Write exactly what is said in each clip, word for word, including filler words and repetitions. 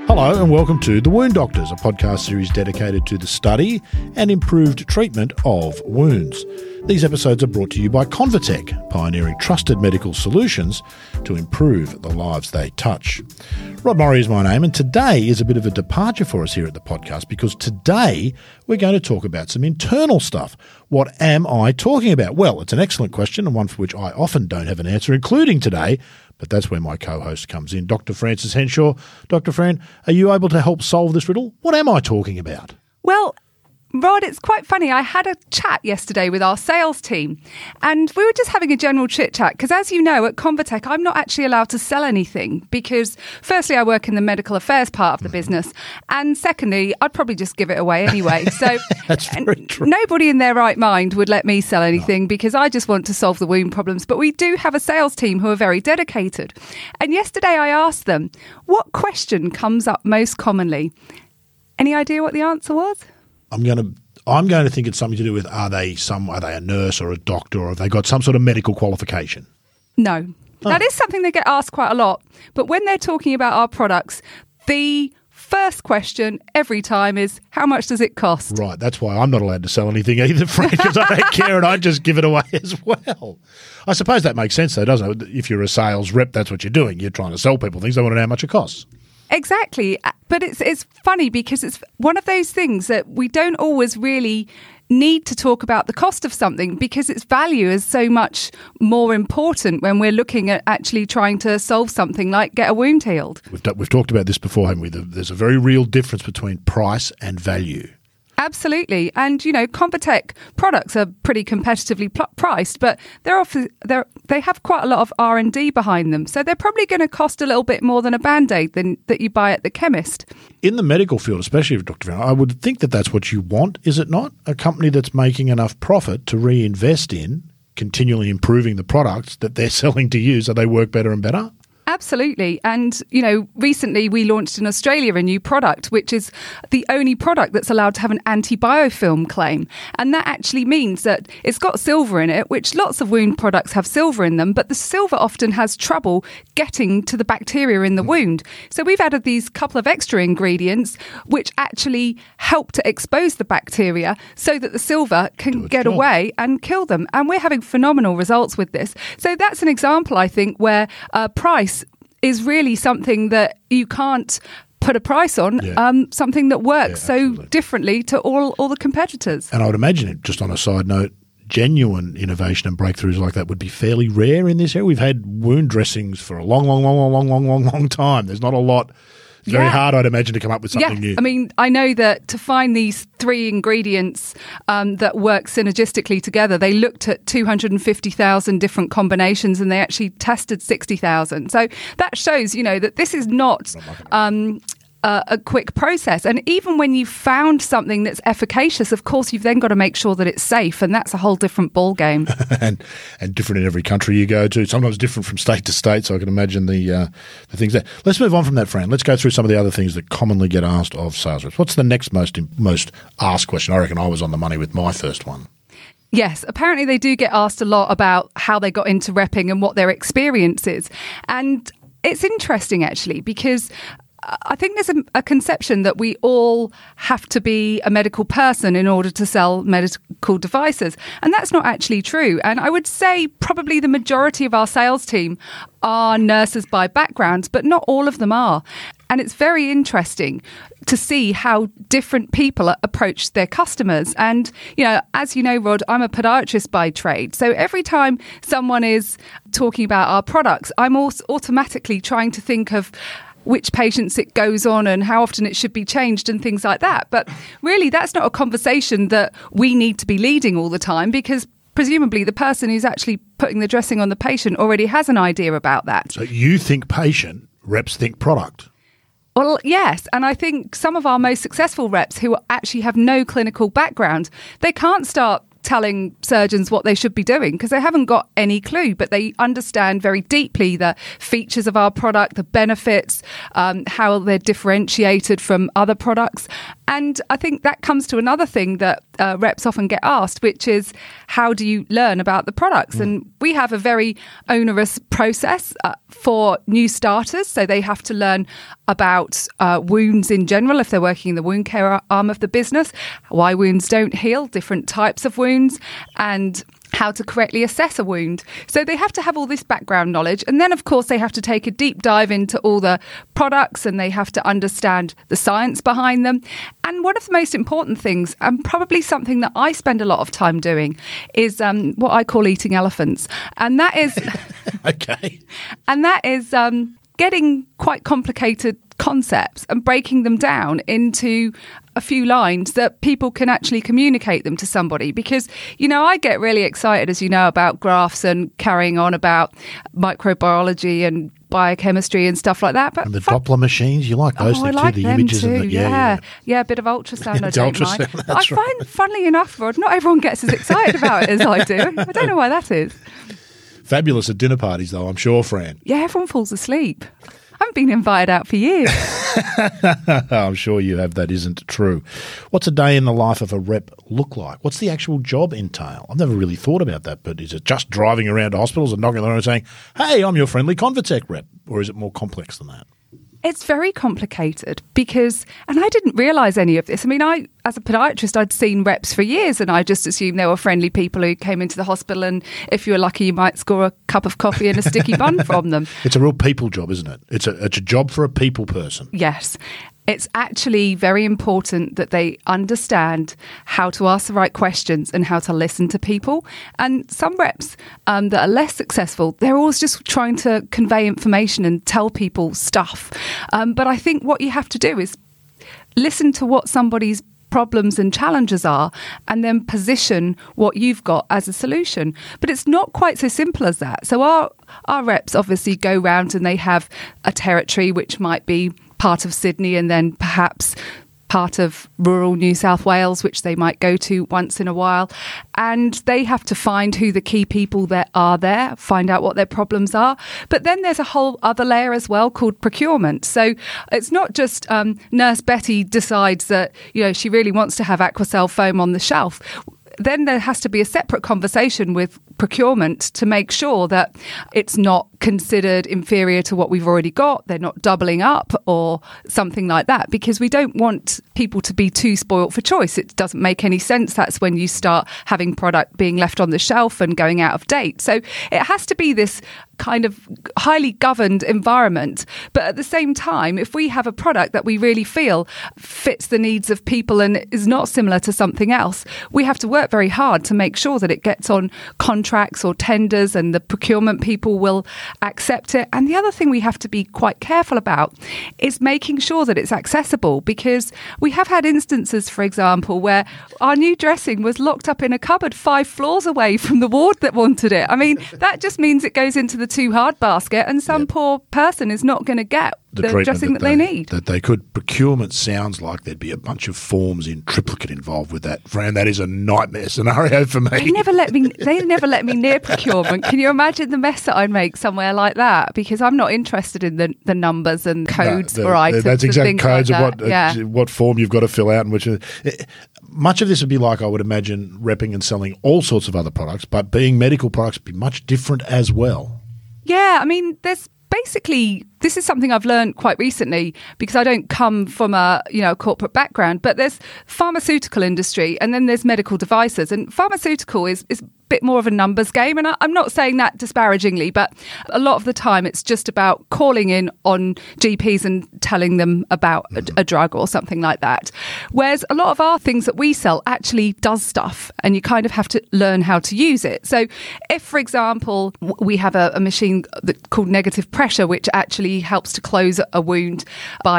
Hello and welcome to The Wound Doctors, a podcast series dedicated to the study and improved treatment of wounds. These episodes are brought to you by Convatec, pioneering trusted medical solutions to improve the lives they touch. Rod Murray is my name, and today is a bit of a departure for us here at the podcast because today we're going to talk about some internal stuff. What am I talking about? Well, it's an excellent question and one for which I often don't have an answer, including today, but that's where my co-host comes in, Doctor Frances Henshaw. Doctor Fran, are you able to help solve this riddle? What am I talking about? Well, Rod, it's quite funny. I had a chat yesterday with our sales team and we were just having a general chit chat because, as you know, at Convatec, I'm not actually allowed to sell anything because, firstly, I work in the medical affairs part of the business, and secondly, I'd probably just give it away anyway. So That's very true. Nobody in their right mind would let me sell anything no. because I just want to solve the wound problems. But we do have a sales team who are very dedicated. And yesterday I asked them, what question comes up most commonly? Any idea what the answer was? I'm going to I'm going to think it's something to do with are they some are they a nurse or a doctor, or have they got some sort of medical qualification? No. Oh. That is something they get asked quite a lot. But when they're talking about our products, the first question every time is, how much does it cost? Right. That's why I'm not allowed to sell anything either, Frank, because I don't care and I just give it away as well. I suppose that makes sense though, doesn't it? If you're a sales rep, that's what you're doing. You're trying to sell people things. They want to know how much it costs. Exactly. But it's it's funny because it's one of those things that we don't always really need to talk about the cost of something because its value is so much more important when we're looking at actually trying to solve something like get a wound healed. We've, we've talked about this before, haven't we? There's a very real difference between price and value. Absolutely. And, you know, Convatec products are pretty competitively pl- priced, but they're often, they're, they have quite a lot of R and D behind them. So they're probably going to cost a little bit more than a Band-Aid than, that you buy at the chemist. In the medical field, especially, Doctor Brown, I would think that that's what you want, is it not? A company that's making enough profit to reinvest in, continually improving the products that they're selling to you so they work better and better? Absolutely. And, you know, recently we launched in Australia a new product, which is the only product that's allowed to have an anti-biofilm claim. And that actually means that it's got silver in it, which lots of wound products have silver in them, but the silver often has trouble getting to the bacteria in the wound. So we've added these couple of extra ingredients which actually help to expose the bacteria so that the silver can get job. away and kill them. And we're having phenomenal results with this. So that's an example, I think, where uh, price is really something that you can't put a price on, yeah. um, something that works yeah, so differently to all, all the competitors. And I would imagine, it, just on a side note, genuine innovation and breakthroughs like that would be fairly rare in this area. We've had wound dressings for a long, long, long, long, long, long, long, long time. There's not a lot. It's very yeah. hard, I'd imagine, to come up with something yeah. new. I mean, I know that to find these three ingredients um, that work synergistically together, they looked at two hundred fifty thousand different combinations and they actually tested sixty thousand. So that shows, you know, that this is not um, a, a quick process. And even when you've found something that's efficacious, of course, you've then got to make sure that it's safe. And that's a whole different ballgame. and and different in every country you go to. Sometimes different from state to state. So I can imagine the uh, the things there. Let's move on from that, Fran. Let's go through some of the other things that commonly get asked of sales reps. What's the next most most asked question? I reckon I was on the money with my first one. Yes, apparently they do get asked a lot about how they got into repping and what their experience is. And it's interesting, actually, because I think there's a, a conception that we all have to be a medical person in order to sell medical devices. And that's not actually true. And I would say probably the majority of our sales team are nurses by background, but not all of them are. And it's very interesting to see how different people approach their customers. And, you know, as you know, Rod, I'm a podiatrist by trade. So every time someone is talking about our products, I'm also automatically trying to think of which patients it goes on and how often it should be changed and things like that. But really, that's not a conversation that we need to be leading all the time because presumably the person who's actually putting the dressing on the patient already has an idea about that. So you think patient, reps think product. Well, yes. And I think some of our most successful reps who actually have no clinical background, they can't start telling surgeons what they should be doing because they haven't got any clue, but they understand very deeply the features of our product, the benefits, um, how they're differentiated from other products. And I think that comes to another thing that uh, reps often get asked, which is how do you learn about the products? Mm. And we have a very onerous process uh, for new starters. So they have to learn about uh, wounds in general if they're working in the wound care arm of the business, why wounds don't heal, different types of wounds, and how to correctly assess a wound. So they have to have all this background knowledge. And then, of course, they have to take a deep dive into all the products and they have to understand the science behind them. And one of the most important things, and probably something that I spend a lot of time doing, is um, what I call eating elephants. And that is... okay. And that is um, getting quite complicated concepts and breaking them down into a few lines that people can actually communicate them to somebody. Because, you know, I get really excited, as you know, about graphs and carrying on about microbiology and biochemistry and stuff like that. But and the fun- Doppler machines, you like those oh, things I like too, the them images too. and the, yeah, yeah, yeah. Yeah, a bit of ultrasound I It's don't ultrasound, mind. that's I right. find, funnily enough, Rod, not everyone gets as excited about it as I do. I don't know why that is. Fabulous at dinner parties, though, I'm sure, Fran. Yeah, everyone falls asleep. I haven't been invited out for years. I'm sure you have. That isn't true. What's a day in the life of a rep look like? What's the actual job entail? I've never really thought about that, but is it just driving around to hospitals and knocking on the door and saying, hey, I'm your friendly Convatec rep? Or is it more complex than that? It's very complicated because, and I didn't realise any of this. I mean, I, as a podiatrist, I'd seen reps for years and I just assumed they were friendly people who came into the hospital and if you were lucky, you might score a cup of coffee and a sticky bun from them. It's a real people job, isn't it? It's a, it's a job for a people person. Yes. It's actually very important that they understand how to ask the right questions and how to listen to people. And some reps um, that are less successful, they're always just trying to convey information and tell people stuff. Um, but I think what you have to do is listen to what somebody's problems and challenges are and then position what you've got as a solution. But it's not quite so simple as that. So our, our reps obviously go round and they have a territory which might be part of Sydney and then perhaps part of rural New South Wales, which they might go to once in a while. And they have to find who the key people that are there, find out what their problems are. But then there's a whole other layer as well called procurement. So it's not just um, Nurse Betty decides that, you know, she really wants to have Aquacel foam on the shelf. Then there has to be a separate conversation with procurement to make sure that it's not considered inferior to what we've already got. They're not doubling up or something like that, because we don't want people to be too spoilt for choice. It doesn't make any sense. That's when you start having product being left on the shelf and going out of date. So it has to be this kind of highly governed environment. But at the same time, if we have a product that we really feel fits the needs of people and is not similar to something else, we have to work very hard to make sure that it gets on contracts or tenders and the procurement people will accept it. And the other thing we have to be quite careful about is making sure that it's accessible, because we have had instances, for example, where our new dressing was locked up in a cupboard five floors away from the ward that wanted it. I mean, that just means it goes into the too hard basket and some yep. poor person is not going to get the, the dressing that, that they, they need. That they could. Procurement sounds like there'd be a bunch of forms in triplicate involved with that. Fran, that is a nightmare scenario for me. They never let me. They never let me near procurement. Can you imagine the mess that I'd make somewhere like that? Because I'm not interested in the, the numbers and codes no, the, for items. That's exactly codes like of that. what yeah. uh, what form you've got to fill out and which. Uh, much of this would be like, I would imagine, repping and selling all sorts of other products, but being medical products would be much different as well. Yeah, I mean, there's basically, this is something I've learned quite recently because I don't come from a, you know, corporate background, but there's pharmaceutical industry and then there's medical devices, and pharmaceutical is, is a bit more of a numbers game. And I, I'm not saying that disparagingly, but a lot of the time it's just about calling in on G Ps and telling them about a, a drug or something like that. Whereas a lot of our things that we sell actually does stuff and you kind of have to learn how to use it. So if, for example, we have a, a machine that, called negative pressure, which actually helps to close a wound by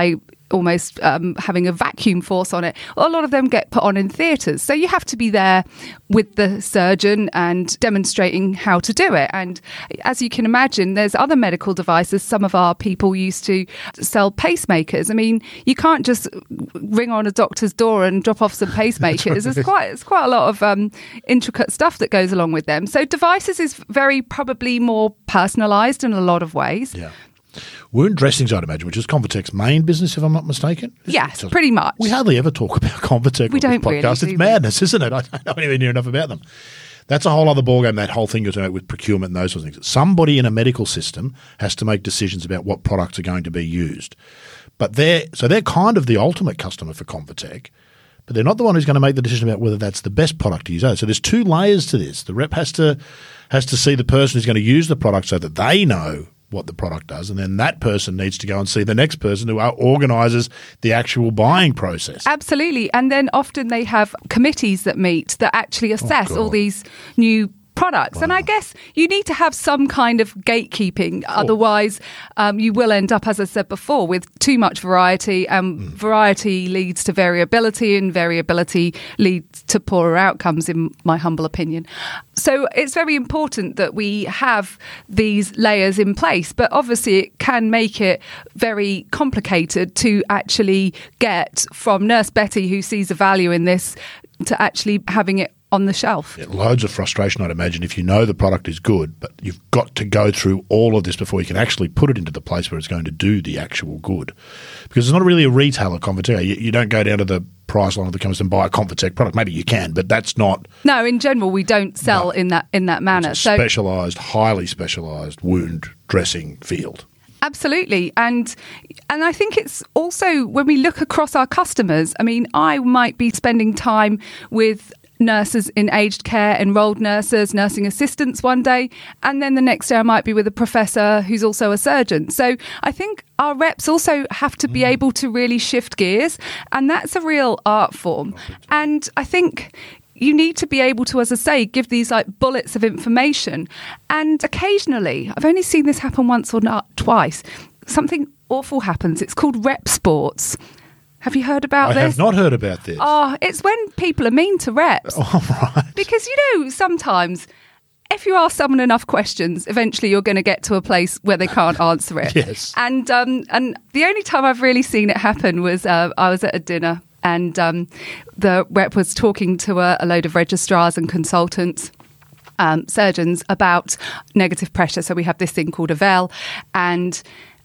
almost um, having a vacuum force on it. A lot of them get put on in theatres. So you have to be there with the surgeon and demonstrating how to do it. And as you can imagine, there's other medical devices. Some of our people used to sell pacemakers. I mean, you can't just ring on a doctor's door and drop off some pacemakers. There's quite, it's quite a lot of um, intricate stuff that goes along with them. So devices is very probably more personalised in a lot of ways. Yeah. Wound dressings, I'd imagine, which is Convatec's main business, if I'm not mistaken. Yes, pretty much. We hardly ever talk about Convatec we on don't this podcast. Really, it's do madness, isn't it? I don't know anywhere near enough about them. That's a whole other ballgame, that whole thing you're talking about with procurement and those sorts of things. Somebody in a medical system has to make decisions about what products are going to be used. But they're so they're kind of the ultimate customer for Convatec, but they're not the one who's going to make the decision about whether that's the best product to use. So there's two layers to this. The rep has to has to see the person who's going to use the product so that they know what the product does, and then that person needs to go and see the next person who organises the actual buying process. Absolutely. And then often they have committees that meet that actually assess oh, all these new products. Wow. And I guess you need to have some kind of gatekeeping. Cool. Otherwise, um, you will end up, as I said before, with too much variety. And mm. variety leads to variability, and variability leads to poorer outcomes, in my humble opinion. So it's very important that we have these layers in place. But obviously, it can make it very complicated to actually get from Nurse Betty, who sees a value in this, to actually having it on the shelf. Yeah, loads of frustration, I'd imagine, if you know the product is good, but you've got to go through all of this before you can actually put it into the place where it's going to do the actual good. Because it's not really a retailer, Convatec. You, you don't go down to the price line of the chemist and buy a Convatec product. Maybe you can, but that's not... No, in general, we don't sell no, in that in that manner. It's a so, specialised, highly specialised wound dressing field. Absolutely. And and I think it's also, when we look across our customers, I mean, I might be spending time with nurses in aged care, enrolled nurses, nursing assistants one day, and then the next day I might be with a professor who's also a surgeon. So I think our reps also have to be able to really shift gears, and that's a real art form. And I think you need to be able to, as I say, give these like bullets of information. And occasionally, I've only seen this happen once or not twice, something awful happens. It's called rep sports. Have you heard about I this? I have not heard about this. Oh, it's when people are mean to reps. Oh, right. Because, you know, sometimes if you ask someone enough questions, eventually you're going to get to a place where they can't answer it. Yes. And um, and the only time I've really seen it happen was uh, I was at a dinner, and um, the rep was talking to a, a load of registrars and consultants, um, surgeons, about negative pressure. So we have this thing called A V E L, and...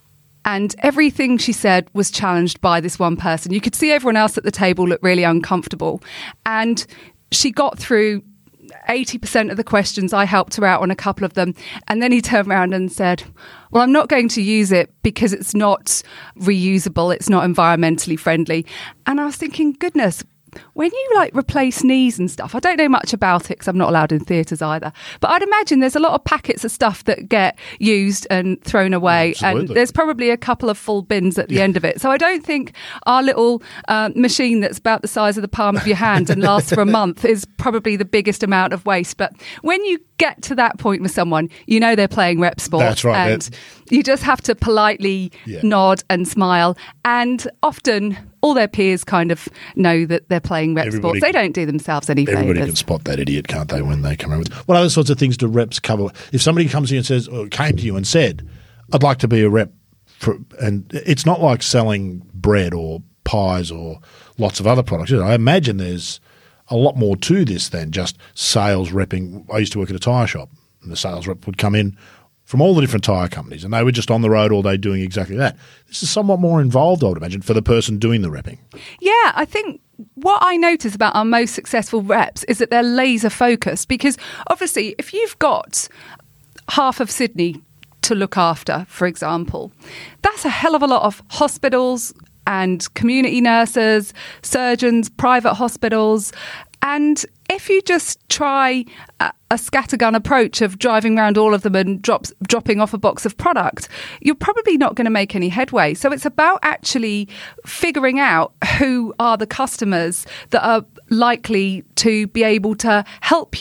And everything she said was challenged by this one person. You could see everyone else at the table look really uncomfortable. And she got through eighty percent of the questions. I helped her out on a couple of them. And then he turned around and said, well, I'm not going to use it because it's not reusable. It's not environmentally friendly. And I was thinking, goodness, when you like replace knees and stuff, I don't know much about it because I'm not allowed in theatres either, but I'd imagine there's a lot of packets of stuff that get used and thrown away. Absolutely. And there's probably a couple of full bins at the yeah. end of it. So I don't think our little uh, machine that's about the size of the palm of your hand and lasts for a month is probably the biggest amount of waste. But when you get to that point with someone, you know they're playing rep sport. That's right. And That's... you just have to politely yeah. nod and smile. And often all their peers kind of know that they're playing rep everybody, sports. They don't do themselves any favours. Everybody can spot that idiot, can't they, when they come around with... What other sorts of things do reps cover? If somebody comes to you and says, or came to you and said, I'd like to be a rep, for, and it's not like selling bread or pies or lots of other products. I imagine there's a lot more to this than just sales repping. I used to work at a tyre shop, and the sales rep would come in from all the different tyre companies, and they were just on the road all day doing exactly that. This is somewhat more involved, I would imagine, for the person doing the repping. Yeah, I think what I notice about our most successful reps is that they're laser focused, because obviously if you've got half of Sydney to look after, for example, that's a hell of a lot of hospitals and community nurses, surgeons, private hospitals. And if you just try a, a scattergun approach of driving around all of them and drops, dropping off a box of product, you're probably not going to make any headway. So it's about actually figuring out who are the customers that are likely to be able to help you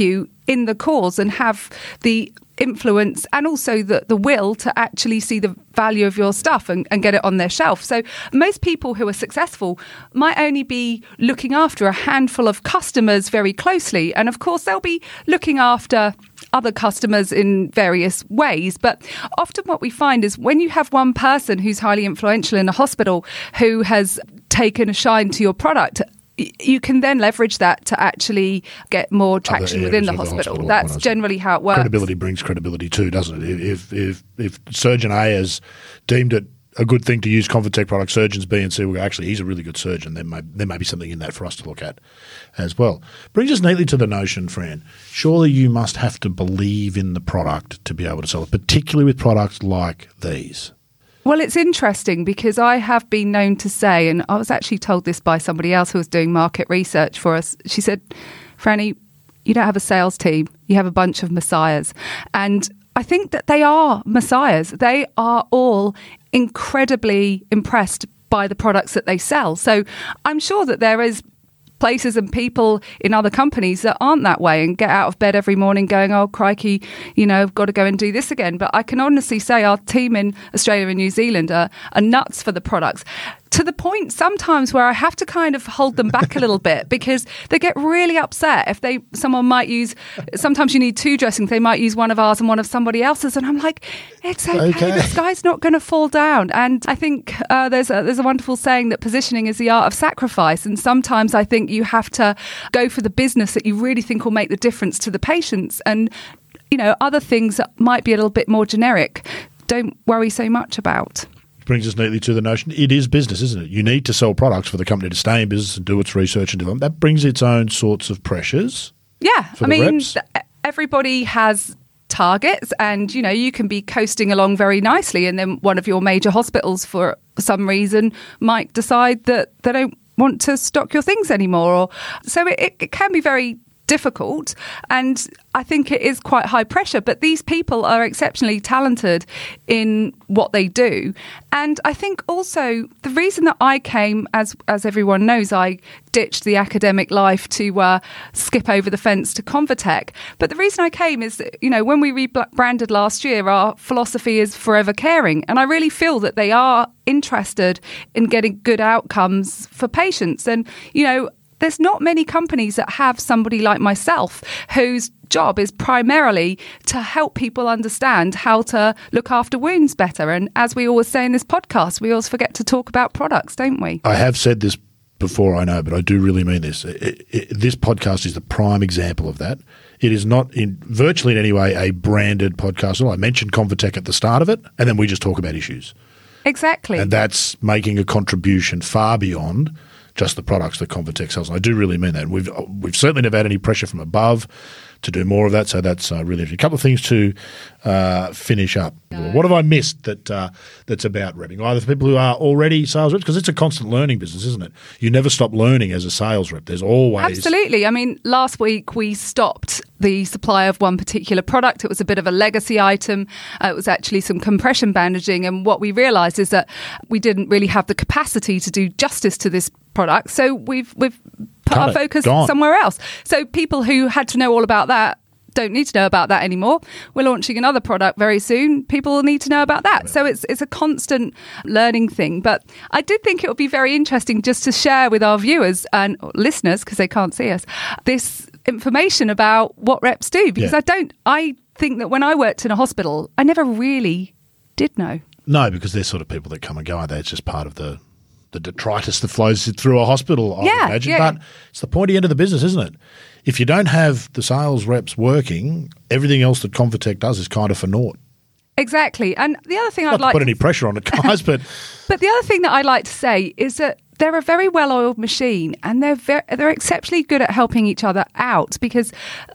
in the cause and have the influence and also the, the will to actually see the value of your stuff and, and get it on their shelf. So most people who are successful might only be looking after a handful of customers very closely. And of course, they'll be looking after other customers in various ways. But often what we find is when you have one person who's highly influential in a hospital who has taken a shine to your product, you can then leverage that to actually get more traction within the hospital. the hospital. That's generally how it works. Credibility brings credibility too, doesn't it? If if if Surgeon A has deemed it a good thing to use Convatec products, surgeons B and C will go, actually, he's a really good surgeon. There may, there may be something in that for us to look at as well. Brings us neatly to the notion, Fran, surely you must have to believe in the product to be able to sell it, particularly with products like these. Well, it's interesting because I have been known to say, and I was actually told this by somebody else who was doing market research for us. She said, Franny, you don't have a sales team. You have a bunch of messiahs. And I think that they are messiahs. They are all incredibly impressed by the products that they sell. So I'm sure that there is places and people in other companies that aren't that way and get out of bed every morning going, oh, crikey, you know, I've got to go and do this again. But I can honestly say our team in Australia and New Zealand are, are nuts for the products, to the point sometimes where I have to kind of hold them back a little bit because they get really upset if they someone might use, sometimes you need two dressings, they might use one of ours and one of somebody else's. And I'm like, it's okay, okay. This guy's not going to fall down. And I think uh, there's, a, there's a wonderful saying that positioning is the art of sacrifice. And sometimes I think you have to go for the business that you really think will make the difference to the patients. And, you know, other things that might be a little bit more generic, don't worry so much about. Brings us neatly to the notion, it is business, isn't it? You need to sell products for the company to stay in business and do its research and development. That brings its own sorts of pressures. Yeah, for I the mean, reps. Everybody has targets and, you know, you can be coasting along very nicely and then one of your major hospitals for some reason might decide that they don't want to stock your things anymore. Or so it, it can be very difficult, and I think it is quite high pressure, but these people are exceptionally talented in what they do. And I think also the reason that I came, as as everyone knows, I ditched the academic life to uh, skip over the fence to Convatec. But the reason I came is that, you know, when we rebranded last year, our philosophy is forever caring. And I really feel that they are interested in getting good outcomes for patients. And, you know, there's not many companies that have somebody like myself whose job is primarily to help people understand how to look after wounds better. And as we always say in this podcast, we always forget to talk about products, don't we? I have said this before, I know, but I do really mean this. It, it, this podcast is the prime example of that. It is not in virtually in any way a branded podcast. Well, I mentioned Convatec at the start of it, and then we just talk about issues. Exactly. And that's making a contribution far beyond just the products that Convatec sells. And I do really mean that. We've we've certainly never had any pressure from above to do more of that, so that's uh, really interesting. A couple of things to uh, finish up. No. What have I missed that uh, that's about repping? Either for people who are already sales reps, because it's a constant learning business, isn't it? You never stop learning as a sales rep. There's always... Absolutely. I mean, last week we stopped the supply of one particular product. It was a bit of a legacy item. Uh, it was actually some compression bandaging, and what we realised is that we didn't really have the capacity to do justice to this product, so we've we've put Cut our it. focus Gone. somewhere else. So people who had to know all about that don't need to know about that anymore. We're launching another product very soon. People will need to know about that. So it's it's a constant learning thing. But I did think it would be very interesting just to share with our viewers and listeners, because they can't see us, this information about what reps do. Because Yeah. I don't, I think that when I worked in a hospital, I never really did know. No, because they're sort of people that come and go, aren't they? It's just part of the the detritus that flows through a hospital, I Yeah, would imagine. yeah. But it's the pointy end of the business, isn't it? If you don't have the sales reps working, everything else that Convatec does is kind of for naught. Exactly. And the other thing Not I'd to like put to any pressure on it, guys, but But the other thing that I like to say is that they're a very well-oiled machine, and they're very, they're exceptionally good at helping each other out. Because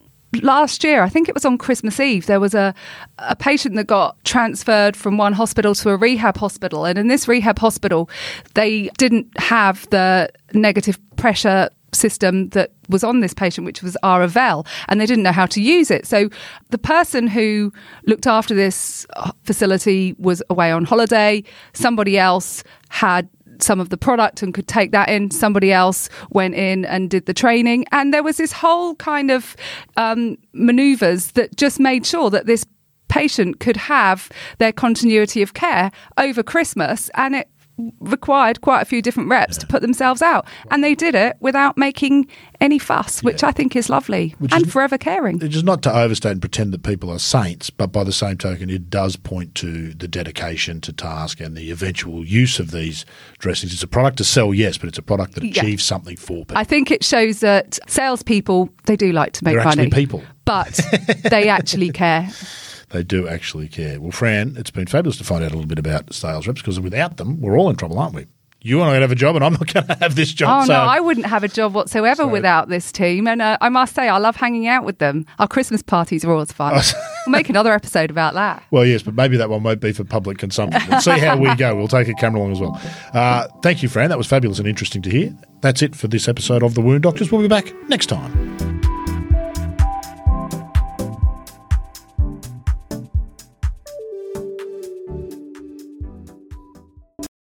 last year, I think it was on Christmas Eve, there was a a patient that got transferred from one hospital to a rehab hospital, and in this rehab hospital, they didn't have the negative pressure system that was on this patient, which was Aravel, and they didn't know how to use it. So the person who looked after this facility was away on holiday. Somebody else had some of the product and could take that in. Somebody else went in and did the training. And there was this whole kind of um, manoeuvres that just made sure that this patient could have their continuity of care over Christmas, and it required quite a few different reps yeah. to put themselves out, and they did it without making any fuss, which yeah. I think is lovely which and is, forever caring. It's just not to overstate and pretend that people are saints, but by the same token it does point to the dedication to task and the eventual use of these dressings. It's a product to sell, yes, but it's a product that achieves yeah. something for people. I think it shows that salespeople, they do like to make They're money. actually people. But they actually care. They do actually care. Well, Fran, it's been fabulous to find out a little bit about sales reps, because without them, we're all in trouble, aren't we? You and I going to have a job, and I'm not going to have this job. Oh, so. no, I wouldn't have a job whatsoever so. without this team. And uh, I must say, I love hanging out with them. Our Christmas parties are always fun. We'll make another episode about that. Well, yes, but maybe that one won't be for public consumption. We'll see how we go. We'll take a camera along as well. Uh, thank you, Fran. That was fabulous and interesting to hear. That's it for this episode of The Wound Doctors. We'll be back next time.